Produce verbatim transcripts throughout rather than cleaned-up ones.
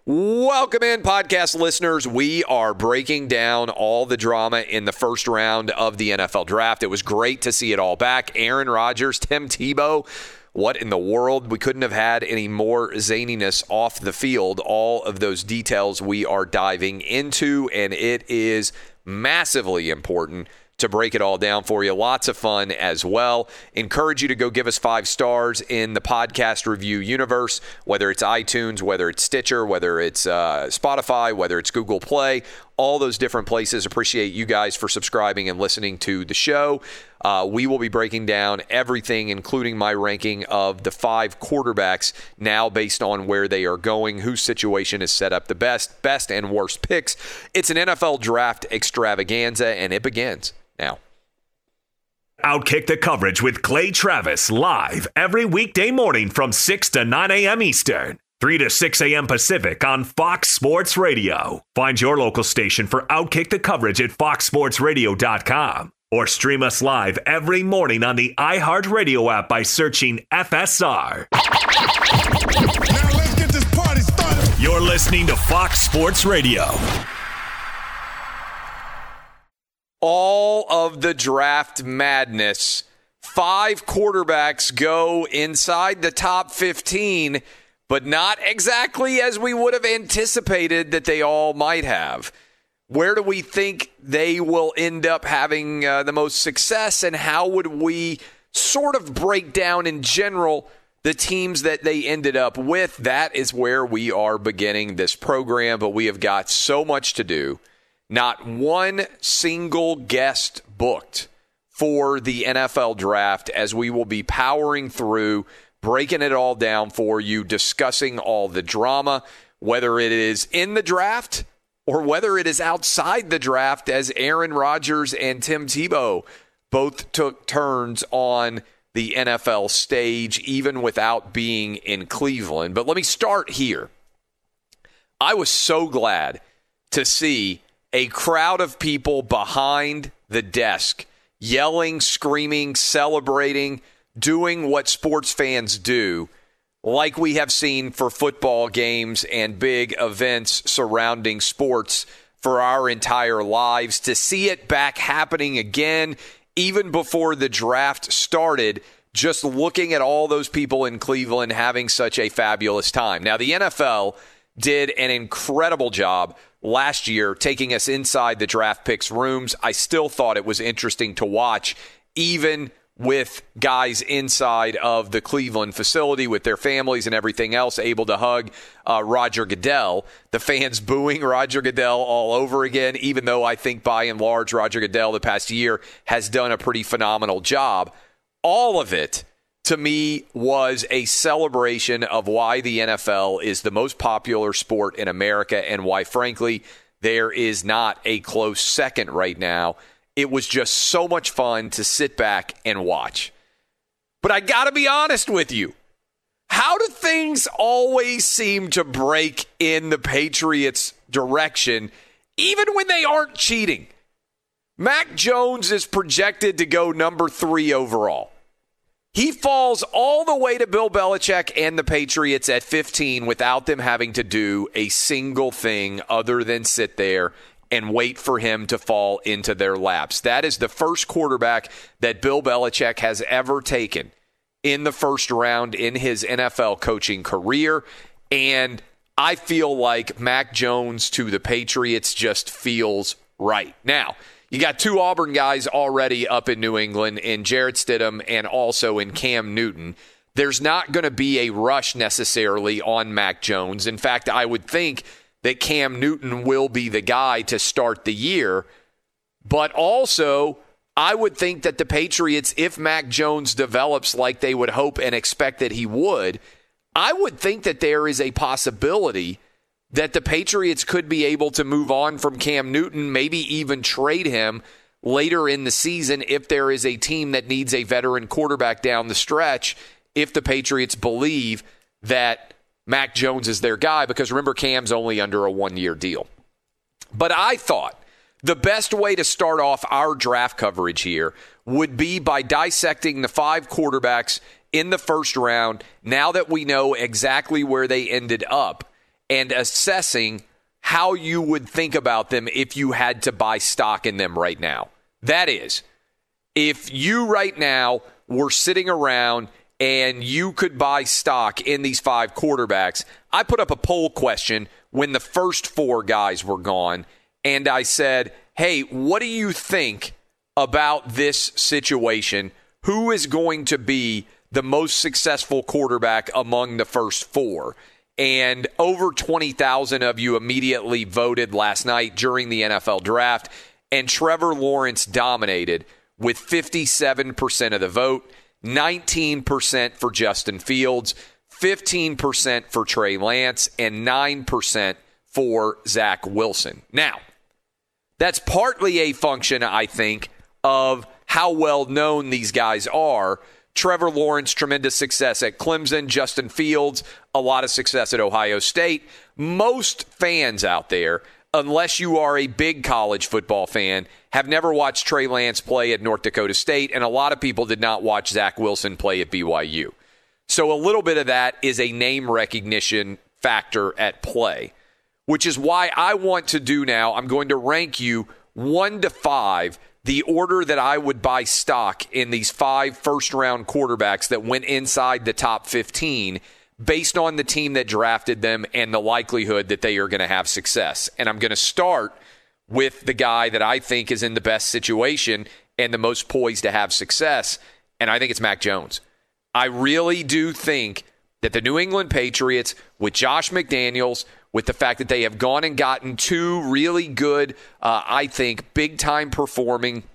Welcome in, podcast listeners. We are breaking down all the drama in the first round of the N F L draft. It was great to see it all back. Aaron Rodgers, Tim Tebow. What in the world? We couldn't have had any more zaniness off the field. All of those details we are diving into, and it is massively important to break it all down for you. Lots of fun as well. Encourage you to go give us five stars in the podcast review universe, whether it's iTunes, whether it's Stitcher, whether it's uh, Spotify, whether it's Google Play, all those different places. Appreciate you guys for subscribing and listening to the show. Uh, we will be breaking down everything, including my ranking of the five quarterbacks now based on where they are going, whose situation is set up the best, best and worst picks. It's an N F L draft extravaganza, and it begins now. Outkick the coverage with Clay Travis live every weekday morning from six to nine a.m. Eastern, three to six a.m. Pacific on Fox Sports Radio. Find your local station for Outkick the coverage at fox sports radio dot com or stream us live every morning on the iHeartRadio app by searching F S R. Now let's get this party started. You're listening to Fox Sports Radio. All of the draft madness. Five quarterbacks go inside the top fifteen, but not exactly as we would have anticipated that they all might have. Where do we think they will end up having uh, the most success, and how would we sort of break down in general the teams that they ended up with? That is where we are beginning this program, but we have got so much to do. Not one single guest booked for the N F L draft, as we will be powering through, breaking it all down for you, discussing all the drama, whether it is in the draft or whether it is outside the draft, as Aaron Rodgers and Tim Tebow both took turns on the N F L stage, even without being in Cleveland. But let me start here. I was so glad to see a crowd of people behind the desk, yelling, screaming, celebrating, doing what sports fans do, like we have seen for football games and big events surrounding sports for our entire lives. To see it back happening again, even before the draft started, just looking at all those people in Cleveland having such a fabulous time. Now, the N F L did an incredible job last year taking us inside the draft picks rooms. I still thought it was interesting to watch, even with guys inside of the Cleveland facility with their families and everything else, able to hug uh, Roger Goodell. The fans booing Roger Goodell all over again, even though I think by and large Roger Goodell the past year has done a pretty phenomenal job. All of it, to me, was a celebration of why the N F L is the most popular sport in America and why, frankly, there is not a close second right now. It was just so much fun to sit back and watch. But I got to be honest with you. How do things always seem to break in the Patriots' direction, even when they aren't cheating? Mac Jones is projected to go number three overall. He falls all the way to Bill Belichick and the Patriots at fifteen without them having to do a single thing other than sit there and wait for him to fall into their laps. That is the first quarterback that Bill Belichick has ever taken in the first round in his N F L coaching career. And I feel like Mac Jones to the Patriots just feels right. Now, you got two Auburn guys already up in New England, in Jarrett Stidham and also in Cam Newton. There's not going to be a rush necessarily on Mac Jones. In fact, I would think that Cam Newton will be the guy to start the year. But also, I would think that the Patriots, if Mac Jones develops like they would hope and expect that he would, I would think that there is a possibility that the Patriots could be able to move on from Cam Newton, maybe even trade him later in the season if there is a team that needs a veteran quarterback down the stretch, if the Patriots believe that Mac Jones is their guy, because remember, Cam's only under a one-year deal. But I thought the best way to start off our draft coverage here would be by dissecting the five quarterbacks in the first round, now that we know exactly where they ended up, and assessing how you would think about them if you had to buy stock in them right now. That is, if you right now were sitting around and you could buy stock in these five quarterbacks, I put up a poll question when the first four guys were gone, and I said, hey, what do you think about this situation? Who is going to be the most successful quarterback among the first four? And over twenty thousand of you immediately voted last night during the N F L draft, and Trevor Lawrence dominated with fifty-seven percent of the vote, nineteen percent for Justin Fields, fifteen percent for Trey Lance, and nine percent for Zach Wilson. Now, that's partly a function, I think, of how well known these guys are. Trevor Lawrence, tremendous success at Clemson. Justin Fields, a lot of success at Ohio State. Most fans out there, unless you are a big college football fan, have never watched Trey Lance play at North Dakota State, and a lot of people did not watch Zach Wilson play at B Y U. So a little bit of that is a name recognition factor at play, which is why I want to do now, I'm going to rank you one to five, the order that I would buy stock in these five first-round quarterbacks that went inside the top fifteen based on the team that drafted them and the likelihood that they are going to have success. And I'm going to start with the guy that I think is in the best situation and the most poised to have success, and I think it's Mac Jones. I really do think that the New England Patriots, with Josh McDaniels, with the fact that they have gone and gotten two really good, uh, I think, big-time performing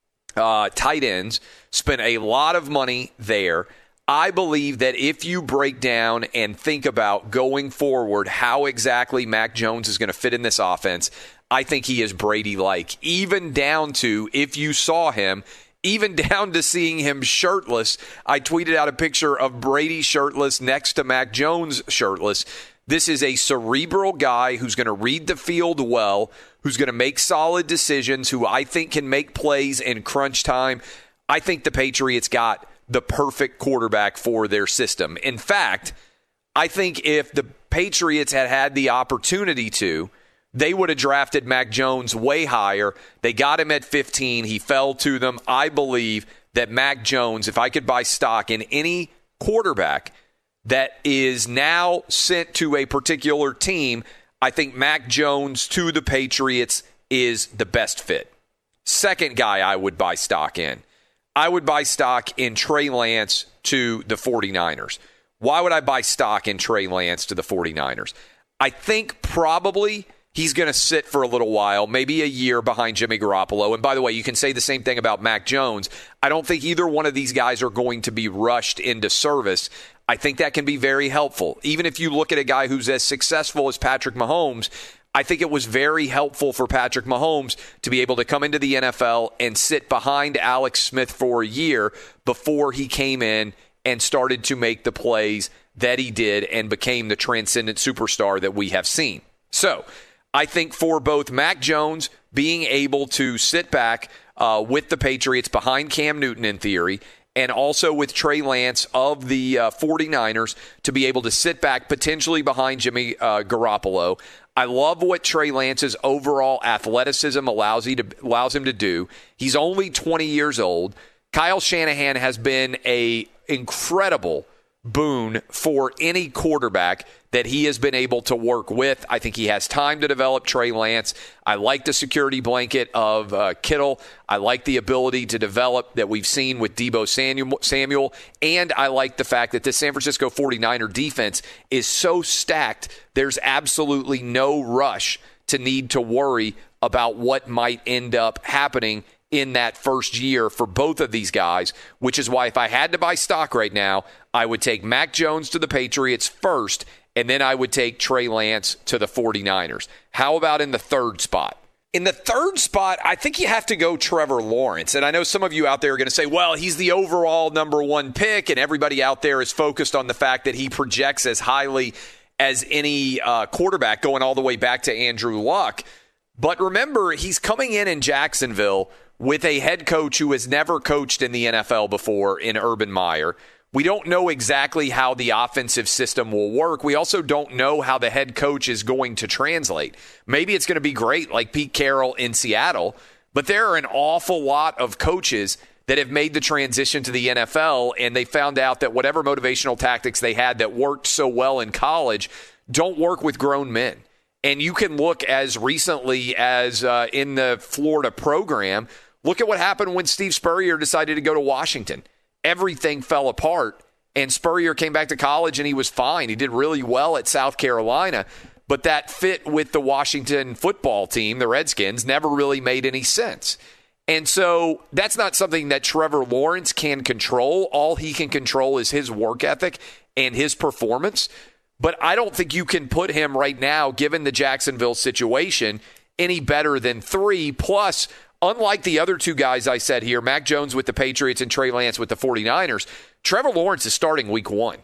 uh, tight ends, spent a lot of money there. I believe that if you break down and think about going forward how exactly Mac Jones is going to fit in this offense, I think he is Brady-like, even down to, if you saw him, even down to seeing him shirtless. I tweeted out a picture of Brady shirtless next to Mac Jones shirtless. This is a cerebral guy who's going to read the field well, who's going to make solid decisions, who I think can make plays in crunch time. I think the Patriots got the perfect quarterback for their system. In fact, I think if the Patriots had had the opportunity to, they would have drafted Mac Jones way higher. They got him at fifteen. He fell to them. I believe that Mac Jones, if I could buy stock in any quarterback that is now sent to a particular team, I think Mac Jones to the Patriots is the best fit. Second guy I would buy stock in. I would buy stock in Trey Lance to the 49ers. Why would I buy stock in Trey Lance to the 49ers? I think probably he's going to sit for a little while, maybe a year behind Jimmy Garoppolo. And by the way, you can say the same thing about Mac Jones. I don't think either one of these guys are going to be rushed into service. I think that can be very helpful. Even if you look at a guy who's as successful as Patrick Mahomes, I think it was very helpful for Patrick Mahomes to be able to come into the N F L and sit behind Alex Smith for a year before he came in and started to make the plays that he did and became the transcendent superstar that we have seen. So I think for both Mac Jones being able to sit back uh, with the Patriots behind Cam Newton in theory, and also with Trey Lance of the uh, 49ers to be able to sit back potentially behind Jimmy uh, Garoppolo. I love what Trey Lance's overall athleticism allows, he to, allows him to do. He's only twenty years old. Kyle Shanahan has been a incredible boon for any quarterback that he has been able to work with. I think he has time to develop Trey Lance. I like the security blanket of uh, Kittle. I like the ability to develop that we've seen with Deebo Samuel. And I like the fact that the San Francisco 49er defense is so stacked, there's absolutely no rush to need to worry about what might end up happening in that first year for both of these guys, which is why if I had to buy stock right now, I would take Mac Jones to the Patriots first, and then I would take Trey Lance to the 49ers. How about in the third spot? In the third spot, I think you have to go Trevor Lawrence. And I know some of you out there are going to say, well, he's the overall number one pick, and everybody out there is focused on the fact that he projects as highly as any uh, quarterback going all the way back to Andrew Luck. But remember, he's coming in in Jacksonville with a head coach who has never coached in the N F L before in Urban Meyer, We don't know exactly how the offensive system will work. We also don't know how the head coach is going to translate. Maybe it's going to be great like Pete Carroll in Seattle, but there are an awful lot of coaches that have made the transition to the N F L, and they found out that whatever motivational tactics they had that worked so well in college don't work with grown men. And you can look as recently as uh, in the Florida program, look at what happened when Steve Spurrier decided to go to Washington. Everything fell apart, and Spurrier came back to college, and he was fine. He did really well at South Carolina, but that fit with the Washington football team, the Redskins, never really made any sense. And so that's not something that Trevor Lawrence can control. All he can control is his work ethic and his performance. But I don't think you can put him right now, given the Jacksonville situation, any better than three. Plus, unlike the other two guys I said here, Mac Jones with the Patriots and Trey Lance with the 49ers, Trevor Lawrence is starting week one.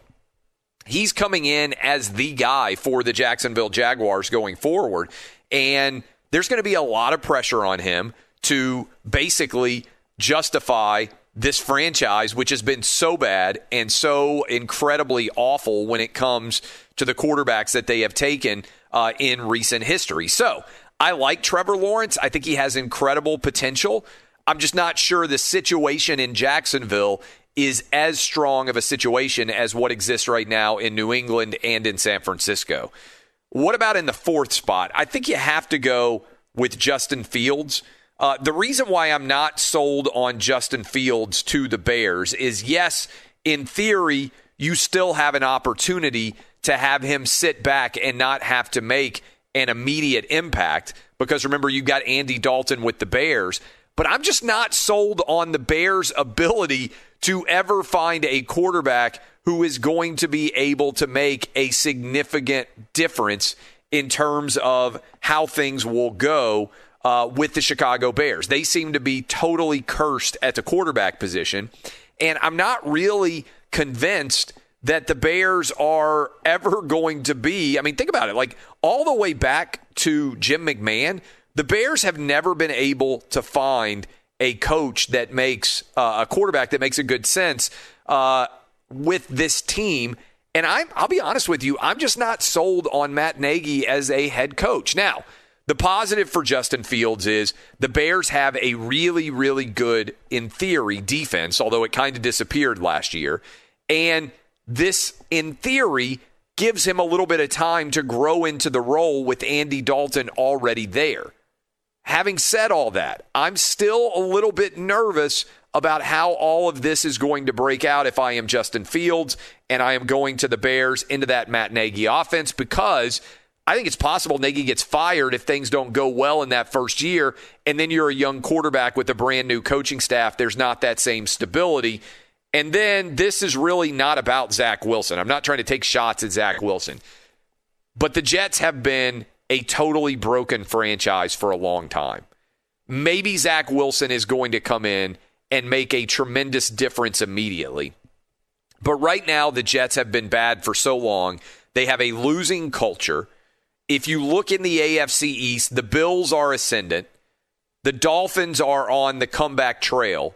He's coming in as the guy for the Jacksonville Jaguars going forward. And there's going to be a lot of pressure on him to basically justify this franchise, which has been so bad and so incredibly awful when it comes to the quarterbacks that they have taken uh, in recent history. So I like Trevor Lawrence. I think he has incredible potential. I'm just not sure the situation in Jacksonville is as strong of a situation as what exists right now in New England and in San Francisco. What about in the fourth spot? I think you have to go with Justin Fields. Uh, the reason why I'm not sold on Justin Fields to the Bears is, yes, in theory, you still have an opportunity to have him sit back and not have to make an immediate impact because, remember, you got Andy Dalton with the Bears. But I'm just not sold on the Bears' ability to ever find a quarterback who is going to be able to make a significant difference in terms of how things will go Uh, with the Chicago Bears. They seem to be totally cursed at the quarterback position, and I'm not really convinced that the Bears are ever going to be, I mean, think about it, like all the way back to Jim McMahon, the Bears have never been able to find a coach that makes, uh, a quarterback that makes a good sense uh, with this team. And I'm, I'll be honest with you, I'm just not sold on Matt Nagy as a head coach. Now, the positive for Justin Fields is the Bears have a really, really good, in theory, defense, although it kind of disappeared last year. And this, in theory, gives him a little bit of time to grow into the role with Andy Dalton already there. Having said all that, I'm still a little bit nervous about how all of this is going to break out if I am Justin Fields and I am going to the Bears into that Matt Nagy offense, because I think it's possible Nagy gets fired if things don't go well in that first year, and then you're a young quarterback with a brand new coaching staff. There's not that same stability. And then this is really not about Zach Wilson. I'm not trying to take shots at Zach Wilson. But the Jets have been a totally broken franchise for a long time. Maybe Zach Wilson is going to come in and make a tremendous difference immediately. But right now, the Jets have been bad for so long. They have a losing culture. If you look in the A F C East, the Bills are ascendant. The Dolphins are on the comeback trail.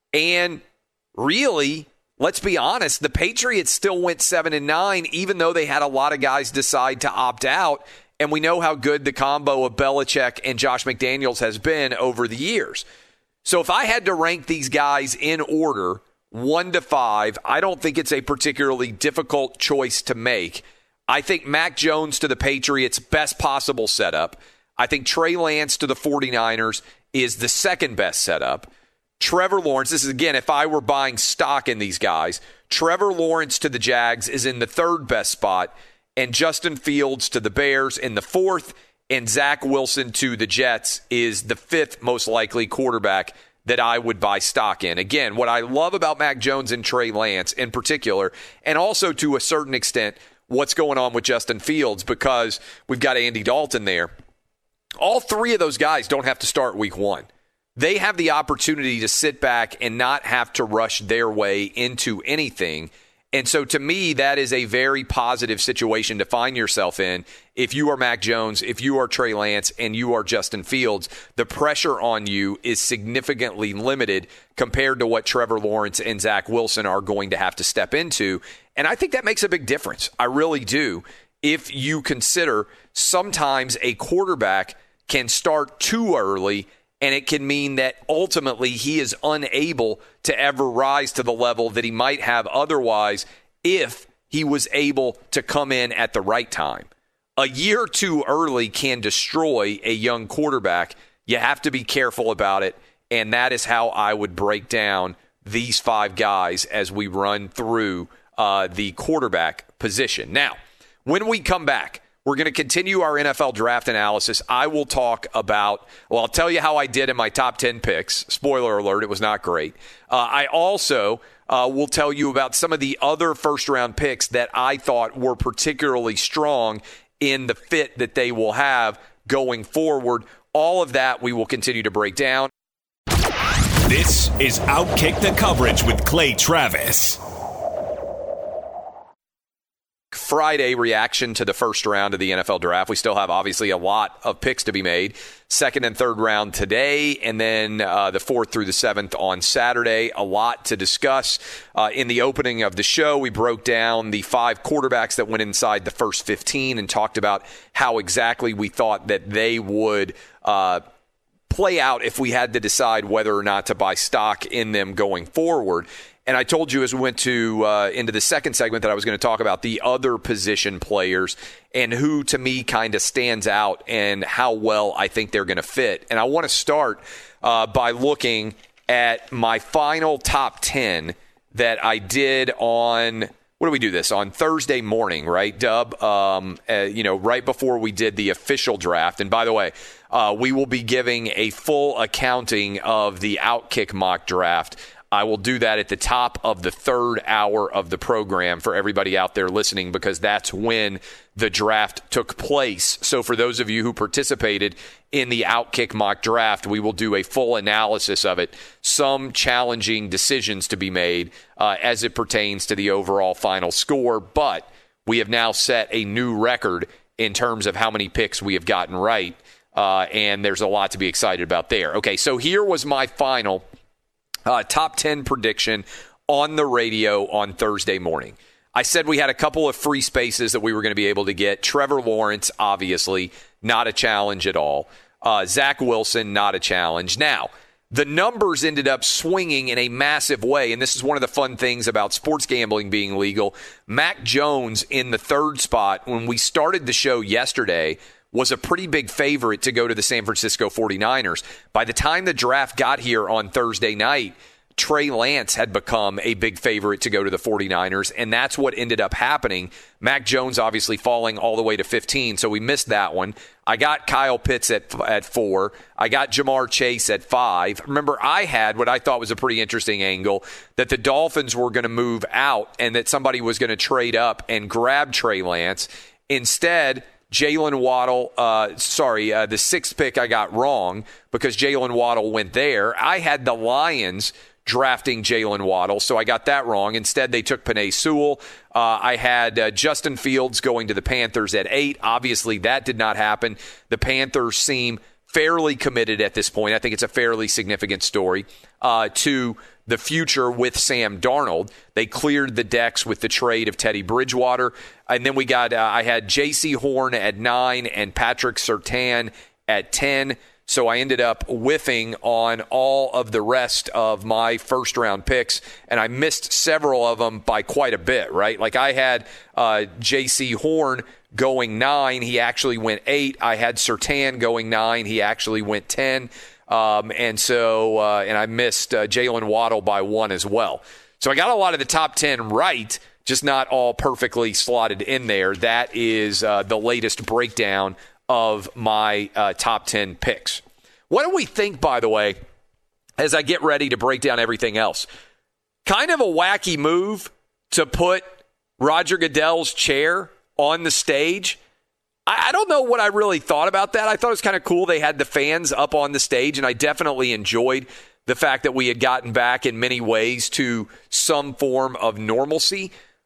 And really, let's be honest, the Patriots still went seven and nine, even though they had a lot of guys decide to opt out. And we know how good the combo of Belichick and Josh McDaniels has been over the years. So if I had to rank these guys in order, one to five, I don't think it's a particularly difficult choice to make. I think Mac Jones to the Patriots, best possible setup. I think Trey Lance to the 49ers is the second best setup. Trevor Lawrence, this is, again, if I were buying stock in these guys, Trevor Lawrence to the Jags is in the third best spot, and Justin Fields to the Bears in the fourth, and Zach Wilson to the Jets is the fifth most likely quarterback that I would buy stock in. Again, what I love about Mac Jones and Trey Lance in particular, and also to a certain extent what's going on with Justin Fields, because we've got Andy Dalton there. All three of those guys don't have to start week one. They have the opportunity to sit back and not have to rush their way into anything And so to me, that is a very positive situation to find yourself in. If you are Mac Jones, if you are Trey Lance, and you are Justin Fields, the pressure on you is significantly limited compared to what Trevor Lawrence and Zach Wilson are going to have to step into. And I think that makes a big difference. I really do. If you consider sometimes a quarterback can start too early, and it can mean that ultimately he is unable to ever rise to the level that he might have otherwise if he was able to come in at the right time. A year too early can destroy a young quarterback. You have to be careful about it, and that is how I would break down these five guys as we run through uh, the quarterback position. Now, when we come back, we're going to continue our N F L draft analysis. I will talk about, well, I'll tell you how I did in my top ten picks. Spoiler alert, it was not great. Uh, I also uh, will tell you about some of the other first-round picks that I thought were particularly strong in the fit that they will have going forward. All of that we will continue to break down. This is Outkick the Coverage with Clay Travis. Friday reaction to the first round of the N F L draft. We still have obviously a lot of picks to be made. Second and third round today, and then uh, the fourth through the seventh on Saturday. A lot to discuss. Uh, in the opening of the show, we broke down the five quarterbacks that went inside the first fifteen and talked about how exactly we thought that they would uh, play out if we had to decide whether or not to buy stock in them going forward. And I told you as we went to uh, into the second segment that I was going to talk about the other position players and who, to me, kind of stands out and how well I think they're going to fit. And I want to start uh, by looking at my final top ten that I did on, what do we do this? On Thursday morning, right, Dub? Um, uh, you know, right before we did the official draft. And by the way, uh, we will be giving a full accounting of the Outkick mock draft. I will do that at the top of the third hour of the program for everybody out there listening, because that's when the draft took place. So for those of you who participated in the Outkick mock draft, we will do a full analysis of it. Some challenging decisions to be made uh, as it pertains to the overall final score, but we have now set a new record in terms of how many picks we have gotten right, uh, and there's a lot to be excited about there. Okay, so here was my final Uh, top ten prediction on the radio on Thursday morning. I said we had a couple of free spaces that we were going to be able to get. Trevor Lawrence, obviously, not a challenge at all. Uh, Zach Wilson, not a challenge. Now, the numbers ended up swinging in a massive way, and this is one of the fun things about sports gambling being legal. Mac Jones in the third spot, when we started the show yesterday, was a pretty big favorite to go to the San Francisco forty-niners. By the time the draft got here on Thursday night, Trey Lance had become a big favorite to go to the forty-niners, and that's what ended up happening. Mac Jones obviously falling all the way to fifteen, so we missed that one. I got Kyle Pitts at at four. I got Jamar Chase at five. Remember, I had what I thought was a pretty interesting angle, that the Dolphins were going to move out and that somebody was going to trade up and grab Trey Lance. Instead, Jalen Waddle, uh, sorry, uh, the sixth pick I got wrong because Jalen Waddle went there. I had the Lions drafting Jalen Waddle, so I got that wrong. Instead, they took Penei Sewell. Uh, I had uh, Justin Fields going to the Panthers at eight. Obviously, that did not happen. The Panthers seem fairly committed at this point. I think it's a fairly significant story uh, to the future with Sam Darnold. They cleared the decks with the trade of Teddy Bridgewater. And then we got, uh, I had J C Horn at nine and Patrick Surtain at ten. So I ended up whiffing on all of the rest of my first round picks, and I missed several of them by quite a bit, right? Like I had uh, J C Horn going nine. He actually went eight. I had Surtain going nine. He actually went ten. Um, and so, uh, and I missed uh, Jalen Waddle by one as well. So I got a lot of the top ten right, just not all perfectly slotted in there. That is uh, the latest breakdown of my uh, top ten picks. What do we think, by the way, as I get ready to break down everything else? Kind of a wacky move to put Roger Goodell's chair on the stage. I don't know what I really thought about that. I thought it was kind of cool they had the fans up on the stage, and I definitely enjoyed the fact that we had gotten back in many ways to some form of normalcy.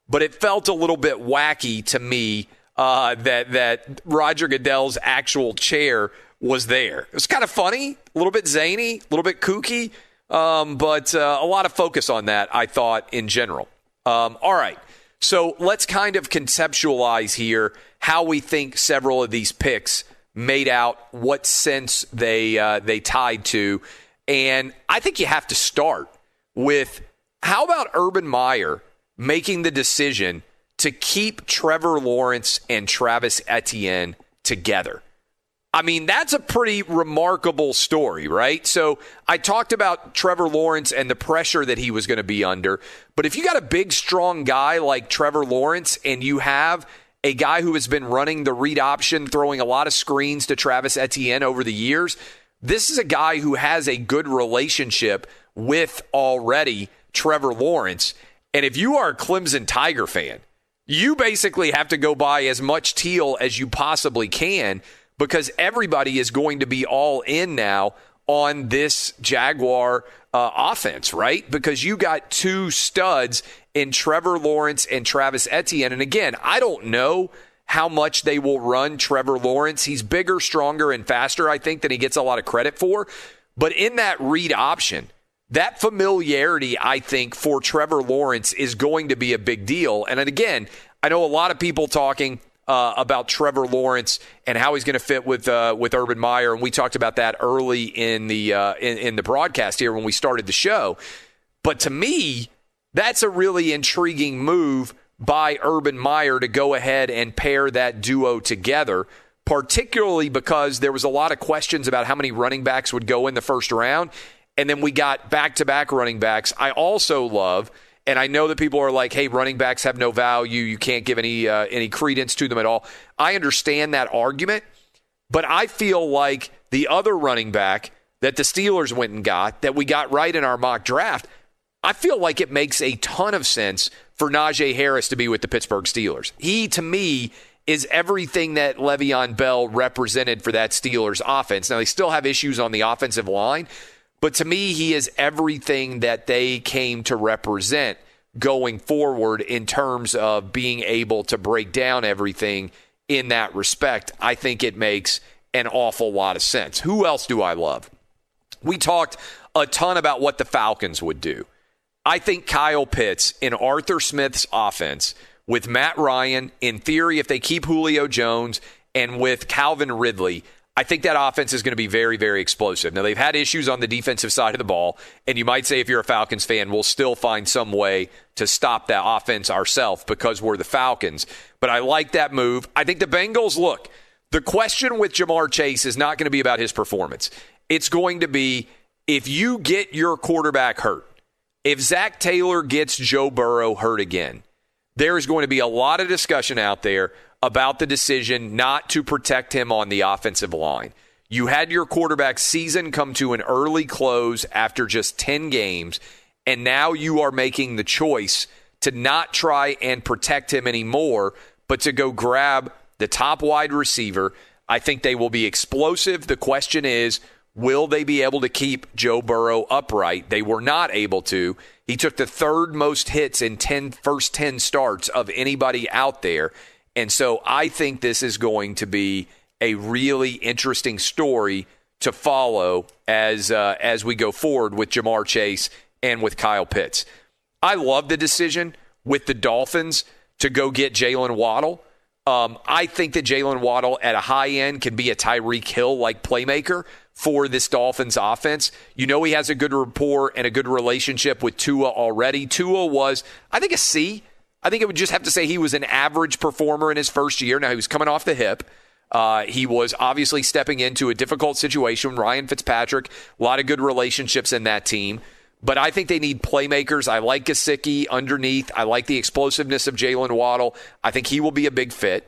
but it felt a little bit wacky to me uh, that that Roger Goodell's actual chair was there. It was kind of funny, a little bit zany, a little bit kooky, um, but uh, a lot of focus on that, I thought, in general. Um, all right, so let's kind of conceptualize here how we think several of these picks made out, what sense they uh, they tied to. And I think you have to start with, how about Urban Meyer making the decision to keep Trevor Lawrence and Travis Etienne together? I mean, that's a pretty remarkable story, right? So I talked about Trevor Lawrence and the pressure that he was going to be under. But if you got a big, strong guy like Trevor Lawrence and you have a guy who has been running the read option, throwing a lot of screens to Travis Etienne over the years, this is a guy who has a good relationship with already Trevor Lawrence. And if you are a Clemson Tiger fan, you basically have to go buy as much teal as you possibly can, because everybody is going to be all in now on this Jaguar uh, offense, right? Because you got two studs in Trevor Lawrence and Travis Etienne. And again, I don't know how much they will run Trevor Lawrence. He's bigger, stronger, and faster, I think, than he gets a lot of credit for. But in that read option, that familiarity, I think, for Trevor Lawrence is going to be a big deal. And again, I know a lot of people talking Uh, about Trevor Lawrence and how he's going to fit with uh, with Urban Meyer, and we talked about that early in the uh, in, in the broadcast here when we started the show. But to me, that's a really intriguing move by Urban Meyer to go ahead and pair that duo together, particularly because there was a lot of questions about how many running backs would go in the first round, and then we got back-to-back running backs. I also love, and I know that people are like, hey, running backs have no value. You can't give any uh, any credence to them at all. I understand that argument, but I feel like the other running back that the Steelers went and got, that we got right in our mock draft, I feel like it makes a ton of sense for Najee Harris to be with the Pittsburgh Steelers. He, to me, is everything that Le'Veon Bell represented for that Steelers offense. Now, they still have issues on the offensive line, but to me, he is everything that they came to represent going forward in terms of being able to break down everything in that respect. I think it makes an awful lot of sense. Who else do I love? We talked a ton about what the Falcons would do. I think Kyle Pitts in Arthur Smith's offense with Matt Ryan, in theory, if they keep Julio Jones, and with Calvin Ridley, I think that offense is going to be very, very explosive. Now, they've had issues on the defensive side of the ball, and you might say if you're a Falcons fan, we'll still find some way to stop that offense ourselves because we're the Falcons. But I like that move. I think the Bengals, look, the question with Jamar Chase is not going to be about his performance. It's going to be, if you get your quarterback hurt, if Zach Taylor gets Joe Burrow hurt again, there is going to be a lot of discussion out there about the decision not to protect him on the offensive line. You had your quarterback season come to an early close after just ten games, and now you are making the choice to not try and protect him anymore, but to go grab the top wide receiver. I think they will be explosive. The question is, will they be able to keep Joe Burrow upright? They were not able to. He took the third most hits in ten, first ten starts of anybody out there. And so I think this is going to be a really interesting story to follow as uh, as we go forward with Jamar Chase and with Kyle Pitts. I love the decision with the Dolphins to go get Jalen Waddle. Um, I think that Jalen Waddle at a high end can be a Tyreek Hill-like playmaker for this Dolphins offense. You know he has a good rapport and a good relationship with Tua already. Tua was, I think, a C. I think it would just have to say he was an average performer in his first year. Now, he was coming off the hip. Uh, he was obviously stepping into a difficult situation. Ryan Fitzpatrick, a lot of good relationships in that team. But I think they need playmakers. I like Gesicki underneath. I like the explosiveness of Jalen Waddle. I think he will be a big fit.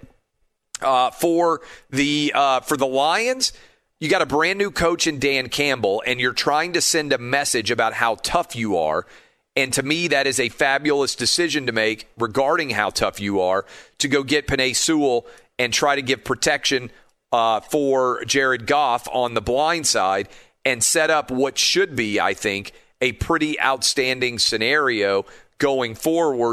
Uh, for the uh, for the Lions, you got a brand new coach in Dan Campbell, and you're trying to send a message about how tough you are. And to me, that is a fabulous decision to make regarding how tough you are, to go get Penei Sewell and try to give protection uh, for Jared Goff on the blind side and set up what should be, I think, a pretty outstanding scenario going forward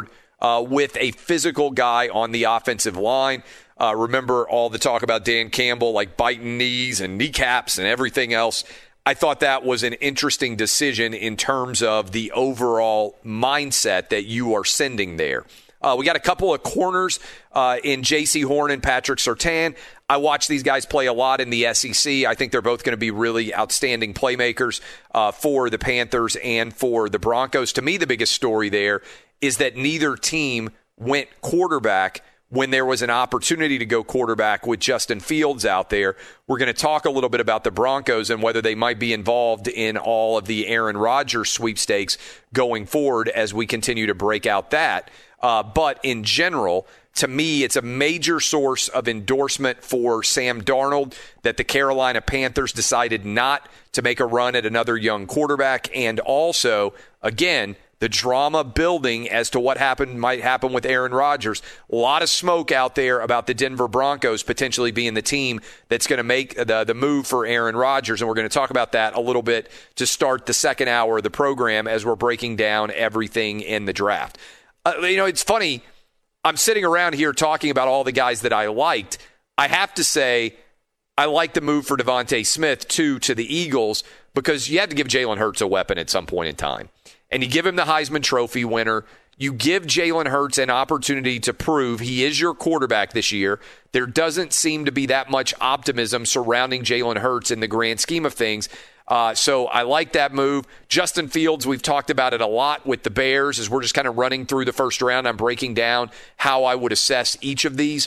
uh, with a physical guy on the offensive line. Uh, remember all the talk about Dan Campbell, like biting knees and kneecaps and everything else. I thought that was an interesting decision in terms of the overall mindset that you are sending there. Uh, we got a couple of corners uh, in J C Horn and Patrick Surtain. I watch these guys play a lot in the S E C. I think they're both going to be really outstanding playmakers uh, for the Panthers and for the Broncos. To me, the biggest story there is that neither team went quarterback when there was an opportunity to go quarterback with Justin Fields out there. We're going to talk a little bit about the Broncos and whether they might be involved in all of the Aaron Rodgers sweepstakes going forward as we continue to break out that. Uh, but in general, to me, it's a major source of endorsement for Sam Darnold that the Carolina Panthers decided not to make a run at another young quarterback. And also, again, the drama building as to what happened might happen with Aaron Rodgers. A lot of smoke out there about the Denver Broncos potentially being the team that's going to make the, the move for Aaron Rodgers. And we're going to talk about that a little bit to start the second hour of the program as we're breaking down everything in the draft. Uh, you know, it's funny. I'm sitting around here talking about all the guys that I liked. I have to say I like the move for Devontae Smith, too, to the Eagles because you had to give Jalen Hurts a weapon at some point in time. And you give him the Heisman Trophy winner. You give Jalen Hurts an opportunity to prove he is your quarterback this year. There doesn't seem to be that much optimism surrounding Jalen Hurts in the grand scheme of things. Uh, so I like that move. Justin Fields, we've talked about it a lot with the Bears as we're just kind of running through the first round. I'm breaking down how I would assess each of these.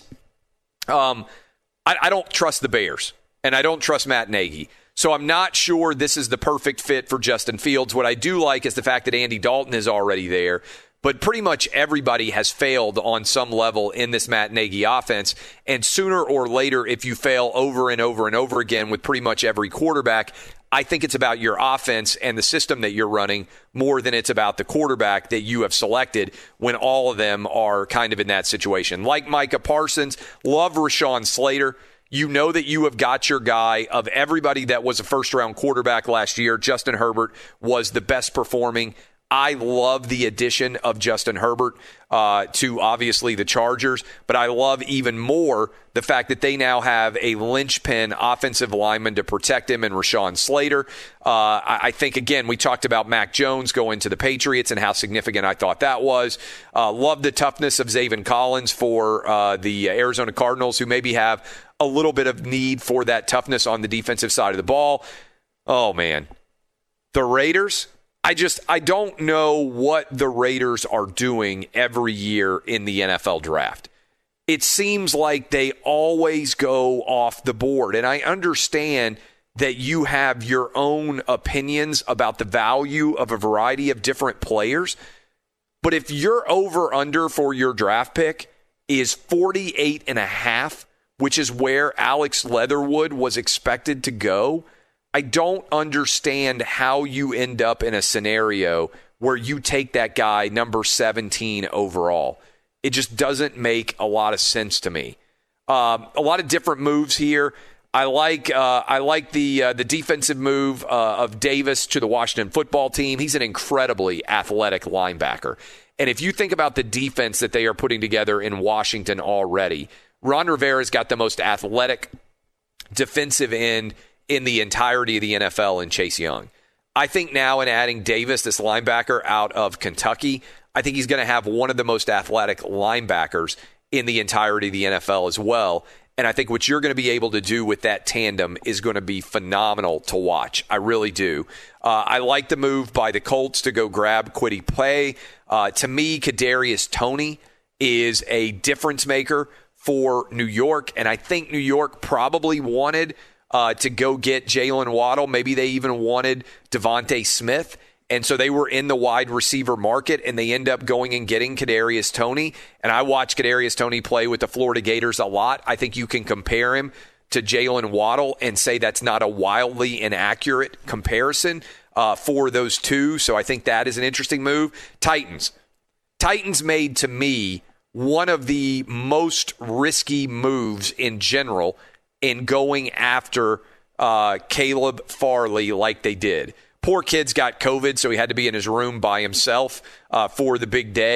Um, I, I don't trust the Bears, and I don't trust Matt Nagy. So I'm not sure this is the perfect fit for Justin Fields. What I do like is the fact that Andy Dalton is already there. But pretty much everybody has failed on some level in this Matt Nagy offense. And sooner or later, if you fail over and over and over again with pretty much every quarterback, I think it's about your offense and the system that you're running more than it's about the quarterback that you have selected when all of them are kind of in that situation. Like Micah Parsons, love Rashawn Slater. You know that you have got your guy. Of everybody that was a first-round quarterback last year, Justin Herbert was the best performing. I love the addition of Justin Herbert uh, to, obviously, the Chargers, but I love even more the fact that they now have a linchpin offensive lineman to protect him in Rashawn Slater. Uh, I, I think, again, we talked about Mac Jones going to the Patriots and how significant I thought that was. Uh, love the toughness of Zaven Collins for uh, the Arizona Cardinals, who maybe have a little bit of need for that toughness on the defensive side of the ball. Oh, man. The Raiders, I just, I don't know what the Raiders are doing every year in the N F L draft. It seems like they always go off the board. And I understand that you have your own opinions about the value of a variety of different players. But if your over-under for your draft pick is forty-eight and a half, which is where Alex Leatherwood was expected to go, I don't understand how you end up in a scenario where you take that guy number seventeen overall. It just doesn't make a lot of sense to me. Um, a lot of different moves here. I like uh, I like the uh, the defensive move uh, of Davis to the Washington football team. He's an incredibly athletic linebacker. And if you think about the defense that they are putting together in Washington already, Ron Rivera's got the most athletic defensive end in the entirety of the N F L in Chase Young. I think now in adding Davis, this linebacker out of Kentucky, I think he's going to have one of the most athletic linebackers in the entirety of the N F L as well. And I think what you're going to be able to do with that tandem is going to be phenomenal to watch. I really do. Uh, I like the move by the Colts to go grab Kwity Paye. Uh, to me, Kadarius Toney is a difference maker for New York, and I think New York probably wanted uh, to go get Jalen Waddle. Maybe they even wanted Devontae Smith, and so they were in the wide receiver market, and they end up going and getting Kadarius Toney. And I watch Kadarius Toney play with the Florida Gators a lot. I think you can compare him to Jalen Waddle and say that's not a wildly inaccurate comparison uh, for those two. So I think that is an interesting move. Titans. Titans made, to me, one of the most risky moves in general in going after uh, Caleb Farley like they did. Poor kid's got COVID, so he had to be in his room by himself uh, for the big day.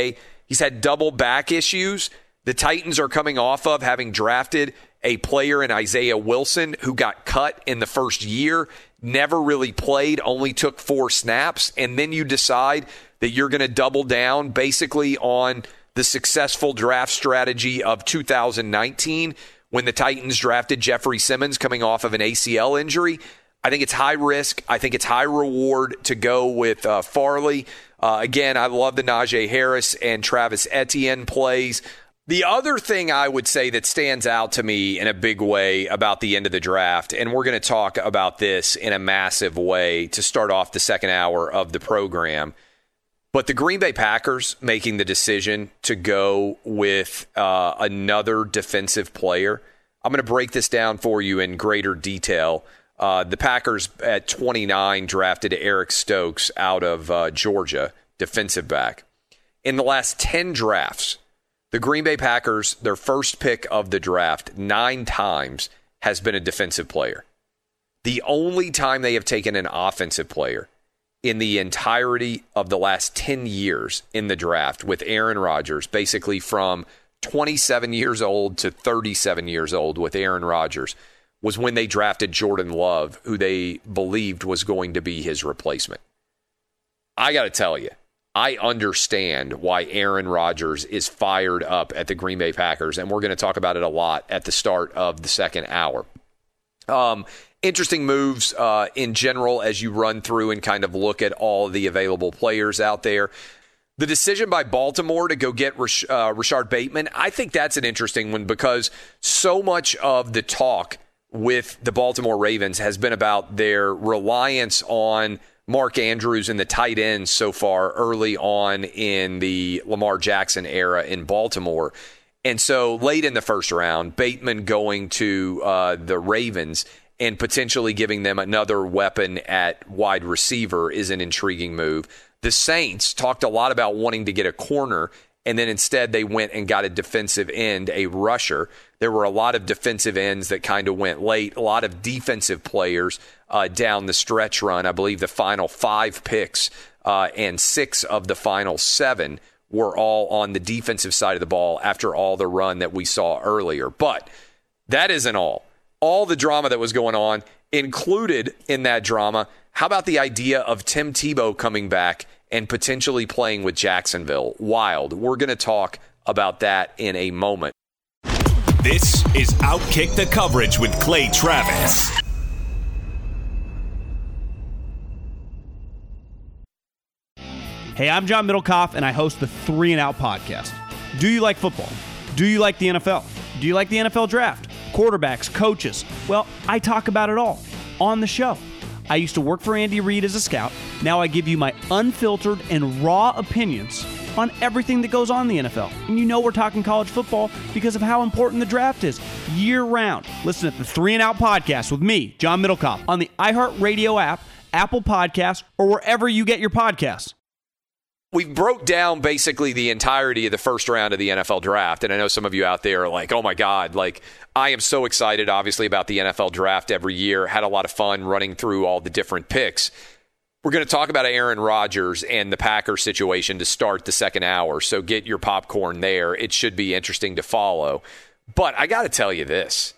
He's had double back issues. The Titans are coming off of having drafted a player in Isaiah Wilson who got cut in the first year, never really played, only took four snaps, and then you decide that you're going to double down basically on the successful draft strategy of two thousand nineteen when the Titans drafted Jeffrey Simmons coming off of an A C L injury. I think it's high risk. I think it's high reward to go with uh, Farley. Uh, again, I love the Najee Harris and Travis Etienne plays. The other thing I would say that stands out to me in a big way about the end of the draft, and we're going to talk about this in a massive way to start off the second hour of the program, but the Green Bay Packers making the decision to go with uh, another defensive player. I'm going to break this down for you in greater detail. Uh, the Packers at twenty-nine drafted Eric Stokes out of uh, Georgia, defensive back. In the last ten drafts, the Green Bay Packers, their first pick of the draft, nine times has been a defensive player. The only time they have taken an offensive player in the entirety of the last ten years in the draft with Aaron Rodgers, basically from twenty-seven years old to thirty-seven years old with Aaron Rodgers, was when they drafted Jordan Love, who they believed was going to be his replacement. I got to tell you, I understand why Aaron Rodgers is fired up at the Green Bay Packers, and we're going to talk about it a lot at the start of the second hour. Um, interesting moves uh, in general as you run through and kind of look at all the available players out there. The decision by Baltimore to go get Rash- uh, Rashard Bateman, I think that's an interesting one because so much of the talk with the Baltimore Ravens has been about their reliance on Mark Andrews and the tight ends so far early on in the Lamar Jackson era in Baltimore. And so late in the first round, Bateman going to uh, the Ravens and potentially giving them another weapon at wide receiver is an intriguing move. The Saints talked a lot about wanting to get a corner, and then instead they went and got a defensive end, a rusher. There were a lot of defensive ends that kind of went late, a lot of defensive players uh, down the stretch run. I believe the final five picks uh, and six of the final seven were all on the defensive side of the ball after all the run that we saw earlier. But that isn't all. All the drama that was going on, included in that drama, how about the idea of Tim Tebow coming back and potentially playing with Jacksonville? Wild. We're going to talk about that in a moment. This is Outkick the Coverage with Clay Travis. Hey, I'm John Middlecoff, and I host the Three and Out podcast. Do you like football? Do you like the N F L? Do you like the N F L draft? Quarterbacks, coaches? Well, I talk about it all on the show. I used to work for Andy Reid as a scout. Now I give you my unfiltered and raw opinions on everything that goes on in the N F L. And you know we're talking college football because of how important the draft is year-round. Listen to the Three and Out podcast with me, John Middlecoff, on the iHeartRadio app, Apple Podcasts, or wherever you get your podcasts. We broke down basically the entirety of the first round of the N F L draft, and I know some of you out there are like, oh my God, like I am so excited, obviously, about the N F L draft every year. Had a lot of fun running through all the different picks. We're going to talk about Aaron Rodgers and the Packers situation to start the second hour, so get your popcorn there. It should be interesting to follow. But I got to tell you this.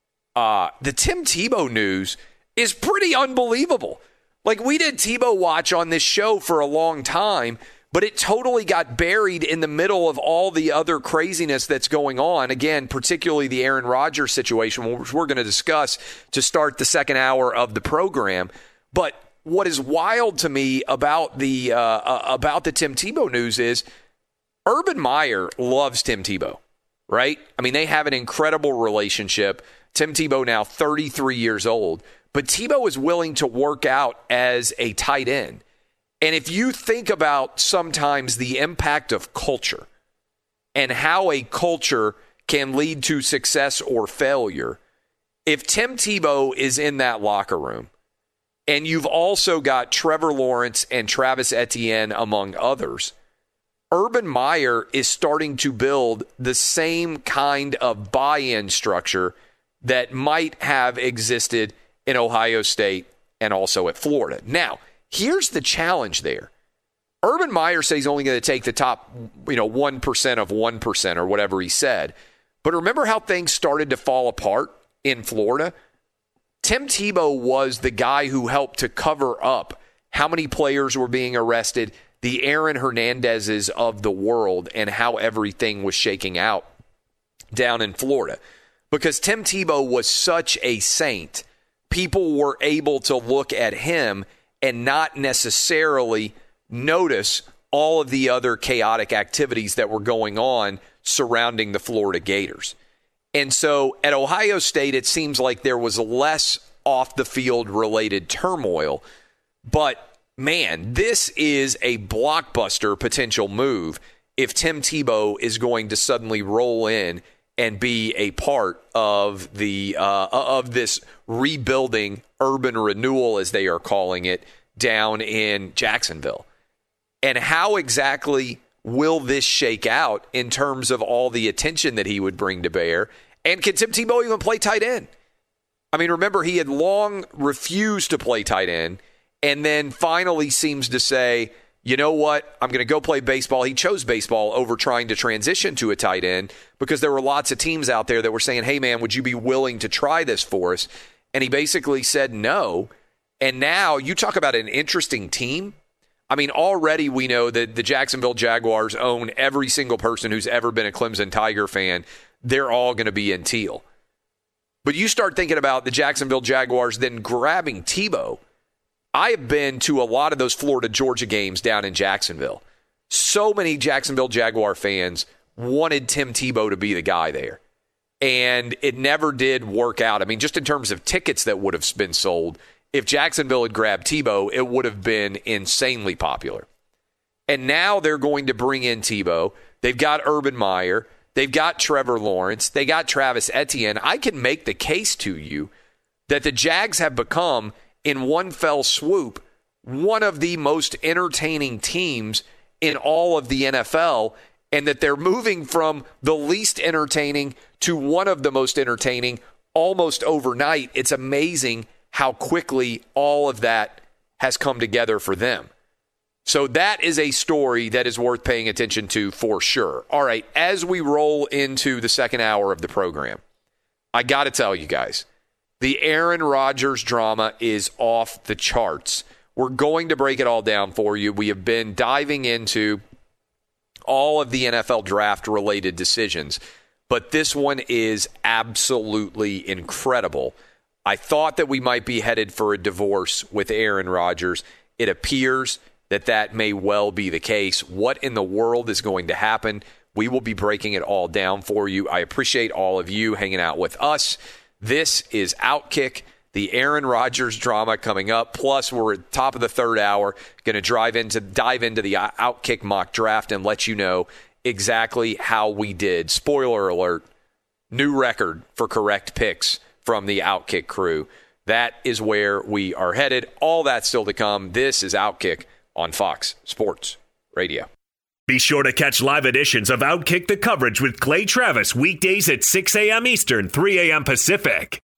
Uh, the Tim Tebow news is pretty unbelievable. Like, we did Tebow Watch on this show for a long time, but it totally got buried in the middle of all the other craziness that's going on. Again, particularly the Aaron Rodgers situation, which we're going to discuss to start the second hour of the program. But what is wild to me about the uh, uh, about the Tim Tebow news is Urban Meyer loves Tim Tebow, right? I mean, they have an incredible relationship. Tim Tebow now thirty-three years old, but Tebow is willing to work out as a tight end. And if you think about sometimes the impact of culture and how a culture can lead to success or failure, if Tim Tebow is in that locker room, and you've also got Trevor Lawrence and Travis Etienne, among others, Urban Meyer is starting to build the same kind of buy-in structure that might have existed in Ohio State and also at Florida. Now, here's the challenge there. Urban Meyer says he's only going to take the top, you know, one percent of one percent or whatever he said. But remember how things started to fall apart in Florida? Tim Tebow was the guy who helped to cover up how many players were being arrested, the Aaron Hernandezes of the world, and how everything was shaking out down in Florida. Because Tim Tebow was such a saint, people were able to look at him and not necessarily notice all of the other chaotic activities that were going on surrounding the Florida Gators. And so at Ohio State, it seems like there was less off-the-field related turmoil. But, man, this is a blockbuster potential move if Tim Tebow is going to suddenly roll in and be a part of the uh, of this rebuilding urban renewal, as they are calling it, down in Jacksonville. And how exactly will this shake out in terms of all the attention that he would bring to bear? And can Tim Tebow even play tight end? I mean, remember, he had long refused to play tight end and then finally seems to say, you know what, I'm going to go play baseball. He chose baseball over trying to transition to a tight end because there were lots of teams out there that were saying, hey, man, would you be willing to try this for us? And he basically said no. And now you talk about an interesting team. I mean, already we know that the Jacksonville Jaguars own every single person who's ever been a Clemson Tiger fan. They're all going to be in teal. But you start thinking about the Jacksonville Jaguars then grabbing Tebow. I have been to a lot of those Florida-Georgia games down in Jacksonville. So many Jacksonville Jaguar fans wanted Tim Tebow to be the guy there. And it never did work out. I mean, just in terms of tickets that would have been sold, if Jacksonville had grabbed Tebow, it would have been insanely popular. And now they're going to bring in Tebow. They've got Urban Meyer. They've got Trevor Lawrence. They got Travis Etienne. I can make the case to you that the Jags have become, in one fell swoop, one of the most entertaining teams in all of the N F L, and that they're moving from the least entertaining to one of the most entertaining almost overnight. It's amazing how quickly all of that has come together for them. So that is a story that is worth paying attention to for sure. All right, as we roll into the second hour of the program, I got to tell you guys, the Aaron Rodgers drama is off the charts. We're going to break it all down for you. We have been diving into all of the N F L draft-related decisions, but this one is absolutely incredible. I thought that we might be headed for a divorce with Aaron Rodgers. It appears that that may well be the case. What in the world is going to happen? We will be breaking it all down for you. I appreciate all of you hanging out with us. This is Outkick, the Aaron Rodgers drama coming up. Plus, we're at the top of the third hour, going to drive into dive into the Outkick mock draft and let you know exactly how we did. Spoiler alert, new record for correct picks from the Outkick crew. That is where we are headed. All that still to come. This is Outkick on Fox Sports Radio. Be sure to catch live editions of Outkick the Coverage with Clay Travis weekdays at six a.m. Eastern, three a.m. Pacific.